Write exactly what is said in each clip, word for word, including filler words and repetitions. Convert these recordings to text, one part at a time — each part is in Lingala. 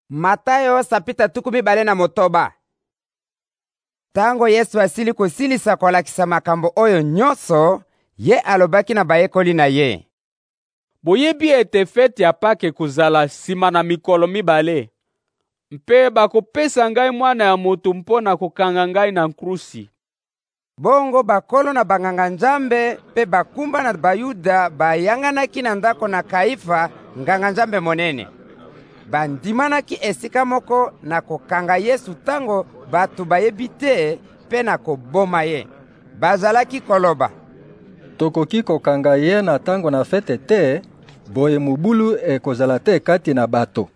Matayo sapita tukumi bale na motoba. Tango Yesu asili kosilisa kolakisa makambo oyo nyonso, ye alobaki na bayekoli na ye: Boyebi ete fete ya Pake kozala sima na mikolo mibale. Mpe bakopesa ngai mwana ya moto mpona kokanga ngai na nkrusi. Bongo bakolo na banganga nzambe pe bakumba na bayuda bayanganaki na ndako na Kaifa, nganga nzambe monene. Bandimanaki esika moko na kokanga Yesu tango batu bayebi te pe na koboma ye. Bazalaki koloba: Tokoki kokanga ye na tango na fete te, boye mobulu ekozala te kati na bato.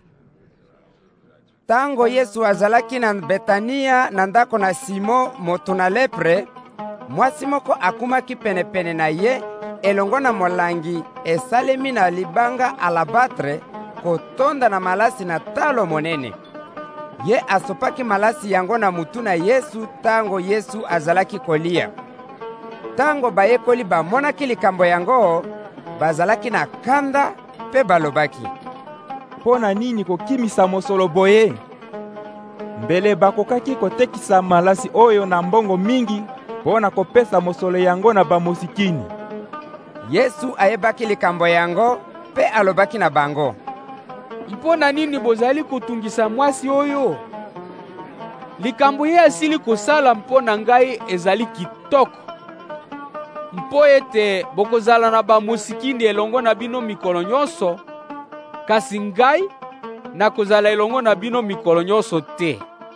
Tango Yesu azalaki na Betania na ndako na Simo moto na lepre, mwasi moko akumaki penepene na ye elongo na molangi esalemi na libanga alabatre kotonda na malasi na talo monene. Ye asopaki malasi yango na mutu na Yesu tango Yesu azalaki kolia. Tango bayekoli bamonaki likambo yango, bazalaki na kanda pe balobaki: Pona nini kokimisa mosolo boye? Mbele bakokaki kotekisa malasi oyo na mbongo mingi pona kopesa mosolo yango na bamosikini. Yesu ayebaki likambo yango pe alobaki na bango: Mpona nini bozali kotungisa mwasi oyo? Likambo ye asili kosala mpona ngai ezali kitoko. Mpo ete bokozala na bamosikini elongo na bino mikolo nyonso, kasi ngai nakozala elongo na bino mikolo nyonso te.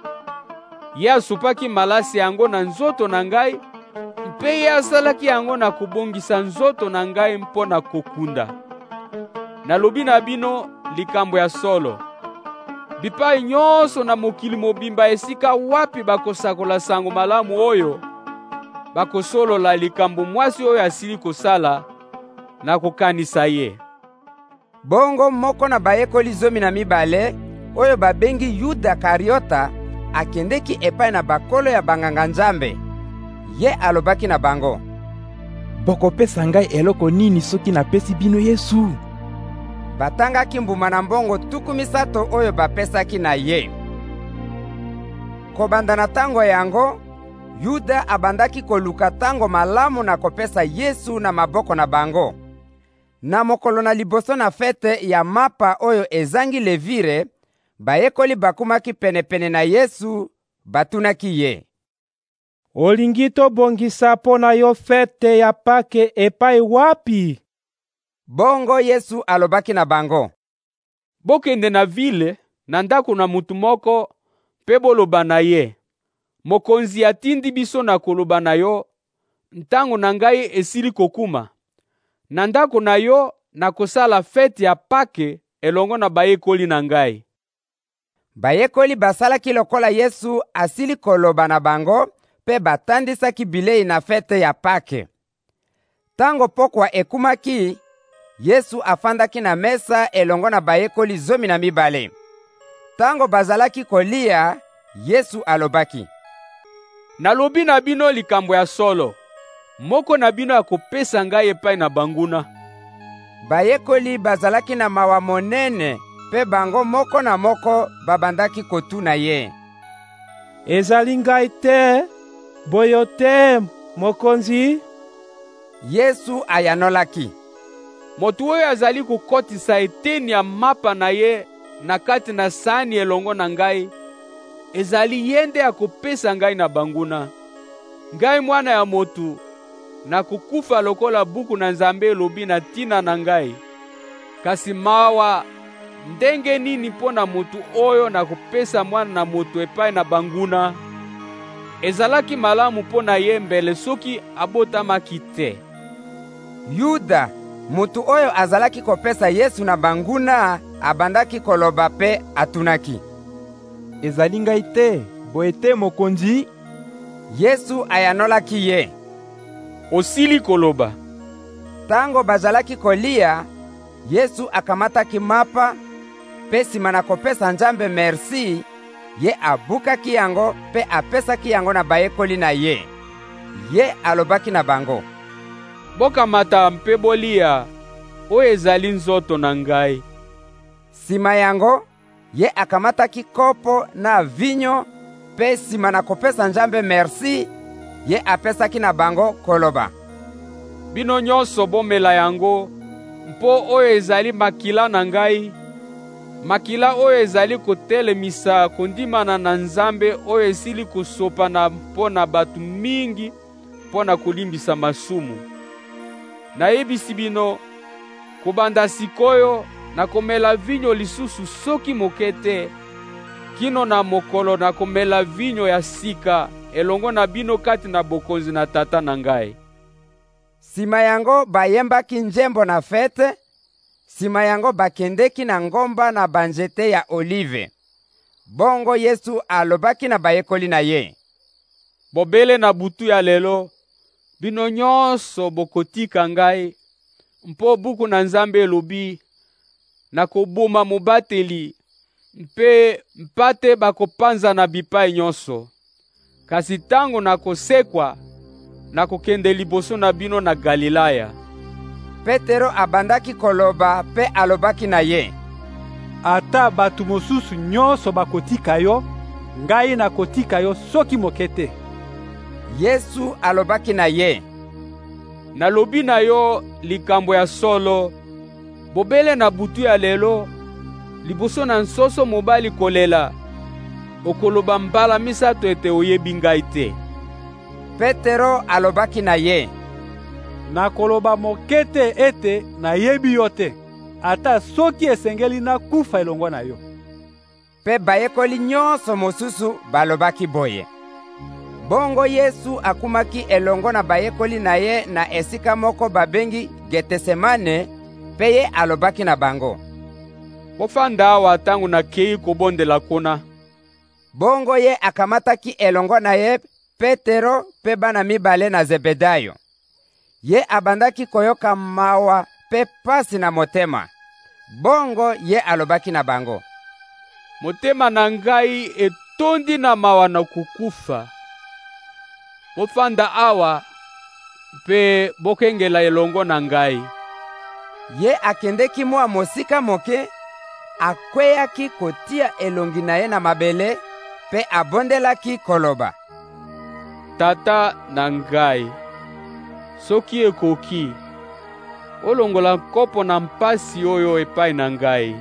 Ye asupaki malasi yango na nzoto na ngai, mpe ye asalaki yango na kobongisa nzoto na ngai mpona kokunda. Nalobi na bino likambo ya solo. Bipai nyonso na mokili mobimba esika wapi bakosakola sango malamu oyo, bakosolola likambo mwasi oyo asili kosala na kokanisa ye. Bongo moko na bayekoli zomi na mibale oyo babengi Yuda Kariota akendeki epai na bakolo ya banganga nzambe. Ye alobaki na bango: Bokopesa ngai eloko nini soki napesi bino Yesu? Batangaki mbuma na mbongo tuku misato oyo bapesaki na ye. Kobanda na tango yango, Yuda abandaki koluka tango malamu na kopesa Yesu na maboko na bango. Na mokolo na liboso na fete ya mapa oyo ezangi levire, bayekoli bakumaki penepene na Yesu, batunaki ye: Olingi tobongisa pona yo fete ya Pake epai wapi? Bongo Yesu alobaki na bango: Bokende na vile na ndako na mutu moko pe boloba na ye: Mokonzi atindi biso na koloba na yo, ntango na ngai esili kokuma. Na ndako na yo na kosala fete ya Pake elongo na bayekoli na ngai. Bayekoli basalaki lokola Yesu asili koloba na bango pe batandisaki bilei na fete ya Pake. Tango pokwa ekumaki, Yesu afandaki na mesa elongo na bayekoli zomi na mibale. Tango bazalaki kolia, Yesu alobaki: Nalobi na bino likambo ya solo. Moko na bino akopesa ngai epai na banguna. Bayekoli bazalaki na mawa monene pe bango moko na moko babandaki kotuna ye: Ezali ngai te, boyo te, mokonzi? Yesu ayanolaki: Motu oyo azali kokotisa eteni ya mapa na ye na kati na sani elongo na ngai, ezali yende akopesa ngai na banguna. Ngai mwana ya motu na kukufa lokola buku na Nzambe elobi na tina na ngai. Kasi mawa ndenge nini pona motu oyo na kopesa mwana na motu epai na banguna? Ezalaki malamu pona ye mbele soki abotamaki te. Yuda, mutu oyo azalaki kopesa Yesu na banguna, abandaki koloba pe atunaki: Ezali ngai te, boye te, mokonzi? Yesu ayanolaki ye: Osili koloba. Tango bazalaki kolia, Yesu akamataki mapa, pe sima na kopesa Nzambe merci, ye abukaki yango pe apesaki yango na bayekoli na ye. Ye alobaki na bango: Bokamata mpe bolia, oyo ezali nzoto na ngai. Sima yango, ye akamataki kopo na vinyo, pe sima na kopesa Nzambe merci, ye apesaki na bango koloba: bino nyonso bomela yango, mpo oyo ezali makila na ngai, makila oyo ezali kotelemisa kondimana na Nzambe oyo esili kosopana mpo na batu mingi mpo na kolimbisa masumu. Nayebisi bino, kobanda sikoyo nakomela vinyo lisusu soki moke te, kino na mokolo nakomela vinyo ya sika elongo na bino kati na bokonzi na Tata na ngai. Sima yango bayembaki njembo na fete, sima yango bakendeki na ngomba na banzete ya olive. Bongo Yesu alobaki na bayekoli na ye: bobele na butu ya lelo, bino nyonso bokotika ngai, mpo buku na Nzambe elobi: nakoboma mobateli, mpe mpate bakopanza na bipai nyonso. Kasi tango nakosekwa, nakokende liboso na bino na Galilaya. Petero abandaki koloba pe alobaki na ye: ata batu mosusu nyonso bakotika yo, ngai nakotika yo soki moke te. Yesu alobaki na ye: nalobi na yo likambo ya solo, bobele na butu ya lelo, liboso na nsoso mobali kolela, okoloba mbala misato ete oyebi ngai te. Petero alobaki na ye: nakoloba moke te ete nayebi yo te, ata soki esengeli nakufa elongo na yo. Pe bayekoli nyonso mosusu balobaki boye. Bongo Yesu akumaki elongo na bayekoli na ye na esika moko babengi Getsemane, pe ye alobaki na bango: bofanda awa tangu nakei kobondela kuna. Bongo ye akamataki elongo na ye Petero pe bana mibale na Zebedayo. Ye abandaki koyoka mawa pe pasi na motema. Bongo ye alobaki na bango: motema na ngai etondi na mawa na kukufa. Bofanda awa pe bokengela elongo na ngai. Ye akendeki mwa mosika moke, akweyaki kotia elongi na ye na mabele, pe abondelaki koloba: Tata na ngai, soki ekoki, olongola kopo na mpasi oyo epai na ngai.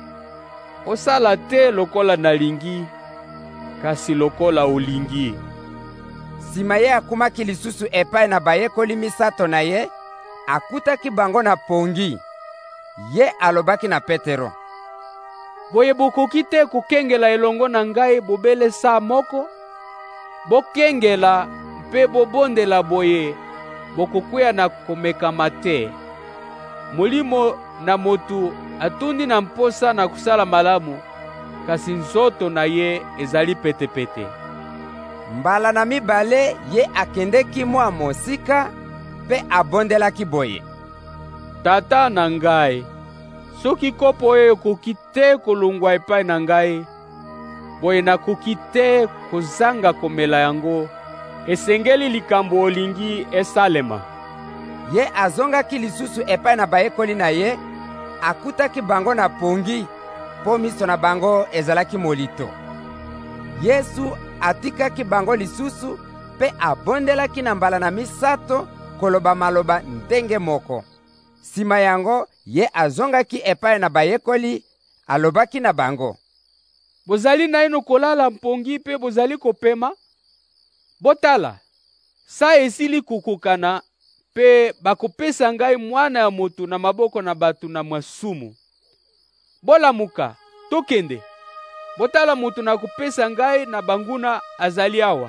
Osala te lokola nalingi, kasi lokola olingi. Sima ye akumaki lisusu epai na bayekoli misato na ye, akutaki bango na pongi. Ye alobaki na Petero: boye bokoki te kokengela elongo na ngai bobele sa moko? Bokengela mpe bobondela boye, bokokwea na komekama te. Molimo na motu atundi na mposa na kusala malamu, kasi nzoto na ye ezali pete-pete. Mbala na mibale ye akendeki mwa mosika, pe abondelaki boye: Tata na ngai, soki kopo oyo ekoki te kolongwa epai na ngai, boye nakoki te kozanga komela yango, esengeli likambo olingi esalema. Ye azongaki lisusu epai na bayekoli na ye, akutaki bango na pongi, po miso na bango ezalaki molito. Yesu atikaki bango lisusu, pe abondelaki na mbala na misato koloba maloba ndenge moko. Sima yango ye azongaki epai na bayekoli, alobaki na bango: bozali naino kolala mpongi pe bozali kopema? Botala, sa esili kukukana, pe bakopesa ngai mwana ya moto na maboko na batu na masumu. Bolamuka, tokende. Botala moto na kopesa ngai na banguna azali awa.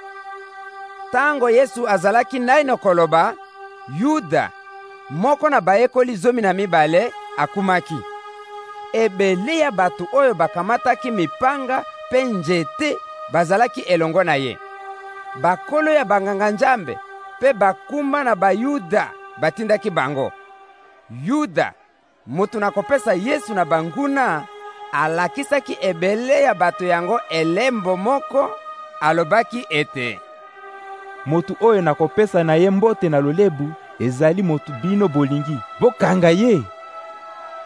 Tango Yesu azalaki naino koloba, Yuda, moko na bayekoli zomi na mibale, akumaki. Ebele ya batu oyo bakamataki mipanga pe njete bazalaki elongo na ye. Bakolo ya banganga Nzambe pe bakumba na Bayuda batindaki bango. Yuda, mutu na kopesa Yesu na banguna, alakisaki ebele ya bato yango elembo moko, alobaki ete: Mutu oyo na kopesa na ye mbote na lolebu, ezali motu bino bolingi, bokanga ye.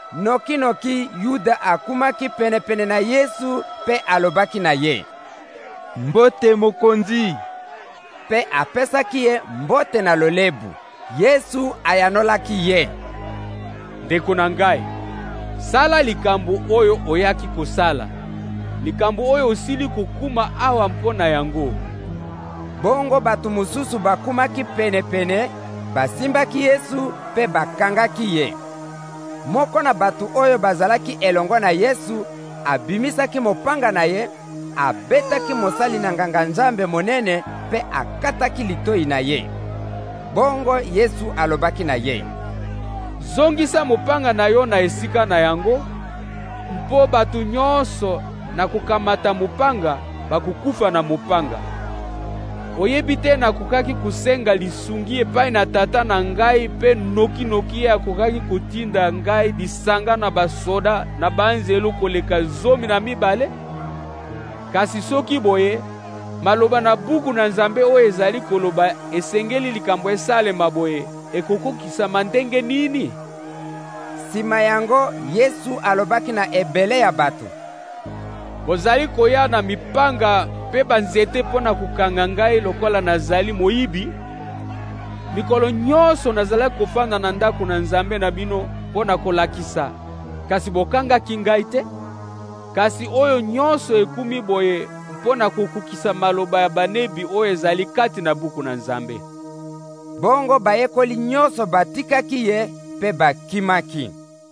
Noki-noki Yuda akumaki penepene na Yesu mpe alobaki na ye: Mbote mokonzi. Mpe apesaki ye mbote na lolebu. Yesu ayanolaki ye: Ndeko na ngai, sala likambo oyo oyaki kosala. Likambo oyo osili kokuma awa mpona yango. Bongo batu mosusu bakumaki penepene, basimbaki Yesu mpe bakangaki ye. Moko na batu oyo bazalaki elongo na Yesu abimisaki mopanga na ye, abetaki mosali na nganga-nzambe monene mpe akataki litoyi na ye. Bongo Yesu alobaki na ye: Zongisa mopanga na yo na esika na yango, mpo batu nyonso na kukamata mopanga bakukufa na mopanga. Oyebi te nakokaki kusenga lisungi epai na tata na ngai mpe noki-noki ye akokaki kotinda ngai lisanga na basoda na banzelu koleka zomi na mibale? Kasi soki boye, maloba na buku na Nzambe oyo ezali koloba esengeli likambo esalema boye ekokokisama ndenge nini? Sima yango Yesu alobaki na ebele ya bato: Bozali koya na mipanga mpe banzete mpo na kokanga ngai lokola nazali moyibi? Mikolo nyonso nazalaki kofanda na ndako na Nzambe na bino mpo na kolakisa, kasi bokangaki ngai te? Kasi oyo nyonso ekumi boye mpo na kokokisa maloba ya banebi oyo ezali kati na buku na Nzambe. Bongo bayekoli nyonso batikaki ye mpe bakimaki.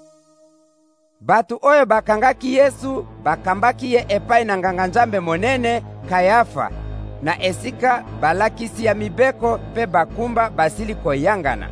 Batu oyo bakangaki Yesu bakambaki ye epai na nganga-nzambe monene Kayafa, na esika balakisi ya mibeko mpe bakumba basili koyangana.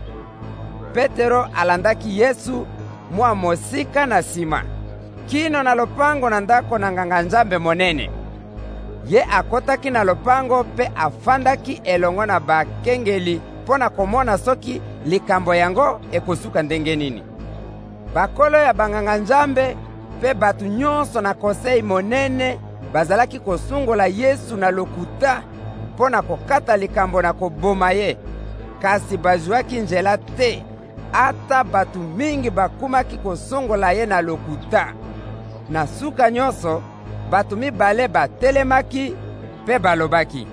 Petero alandaki Yesu mwa mosika na sima, kino na lopango na ndako na nganga-nzambe monene. Ye akotaki na lopango mpe afandaki elongo na bakengeli mpo na komona soki likambo yango ekosuka ndenge nini. Bakolo ya banganga-nzambe mpe batu nyonso na konsei monene bazalaki kosungola Yesu na lokuta mpo na kokata likambo na koboma ye, kasi bazwaki nzela te, ata batu mingi bakumaki kosungola ye na lokuta. Na suka nyonso batu mibale batelemaki mpe balobaki: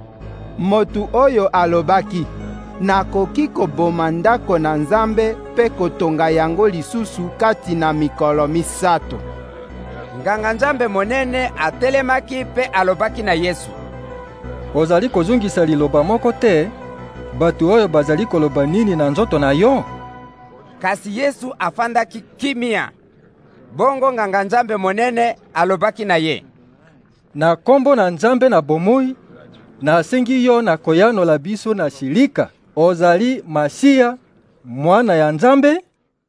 Motu oyo alobaki: Nakoki koboma ndako na Nzambe mpe kotonga yango lisusu kati na mikolo misato. Nganga-nzambe monene atelemaki mpe alobaki na Yesu: Ozali kozungisa liloba moko te, batu oyo bazali koloba nini na nzoto na yo? Kasi Yesu afandaki kimia. Bongo nganga-nzambe monene alobaki na ye: Na kombo na Nzambe na bomoi, nasengi yo na koyanola biso na shilika, ozali Masiya, mwana ya Nzambe?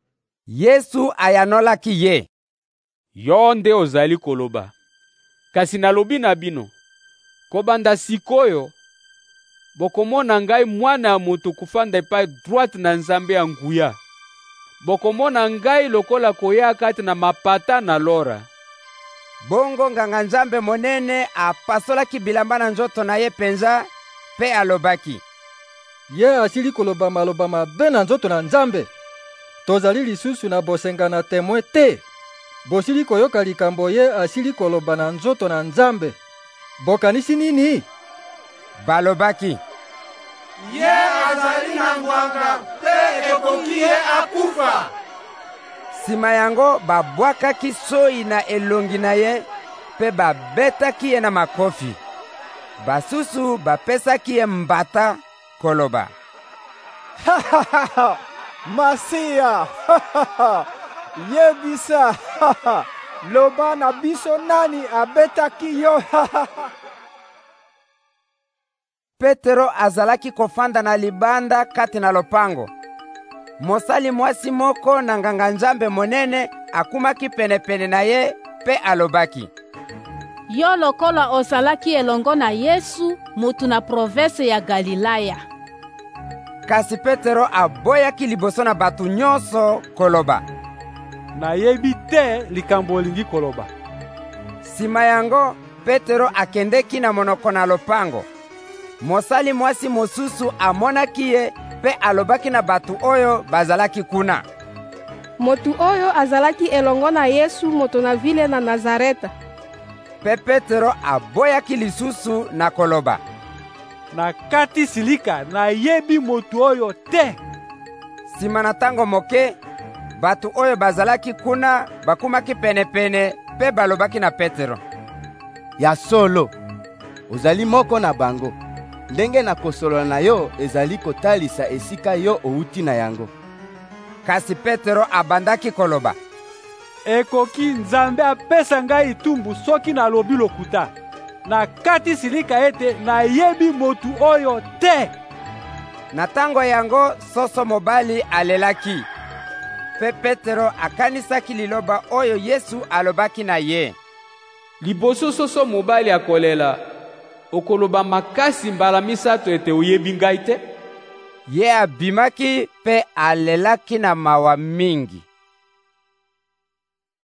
Yesu ayanolaki ye: Yo nde ozali koloba. Kasi nalobi na bino, kobanda sikoyo, bokomona ngai mwana ya moto kufanda epai droite na Nzambe ya nguya. Bokomona ngai lokola koya kati na mapata na lora. Bongo nganga-nzambe monene apasolaki bilamba na nzoto na ye penza mpe alobaki: Ye asili koloba maloba mabe na nzoto na Nzambe. Tozali lisusu na bosenga na temwe te. Bosili koyoka likambo ye asili koloba na nzoto na Nzambe. Bokanisi nini? Balobaki: Ye azali na ngwanga te ekoki ye akufa. Sima yango babwakaki soyi na elongi na ye mpe babetaki ye na makofi. Basusu bapesaki ye mbata koloba: Masiya, yebisa, loba na biso nani abetaki yo? Petero azalaki kofanda na libanda kati na lopango. Mosali mwasi moko na nganga-nzambe monene akumaki penepene na ye mpe alobaki: Yo lokola ozalaki elongo na Yesu, mutu na province ya Galilaya. Kasi Petero aboyaki liboso na batu nyonso koloba: Nayebi te likambo olingi koloba. Sima yango Petero akendeki na monoko na lopango. Mosali mwasi mosusu amonaki ye mpe alobaki na batu oyo bazalaki kuna: motu oyo azalaki elongo na Yesu moto na vile na Nazareta. Mpe Petero aboyaki lisusu na koloba: na kati silika nayebi motu oyo te. Sima na ntango moke, bato oyo bazalaki kuna bakumaki penepene mpe balobaki na Petero: ya solo, ozali moko na bango, ndenge na kosolola na yo ezali kotalisa esika yo outi na yango. Kasi Petero abandaki koloba: ekoki Nzambe apesa ngai itumbu soki nalobi lokuta, na kati silika ete nayebi motu oyo te. Na ntango yango soso mobali alelaki. Mpe Petero akanisaki liloba oyo Yesu alobaki na ye: liboso soso mobali akolela, okoloba makasi mbala misato ete oyebi ngai te. Ye abimaki mpe alelaki na mawa mingi.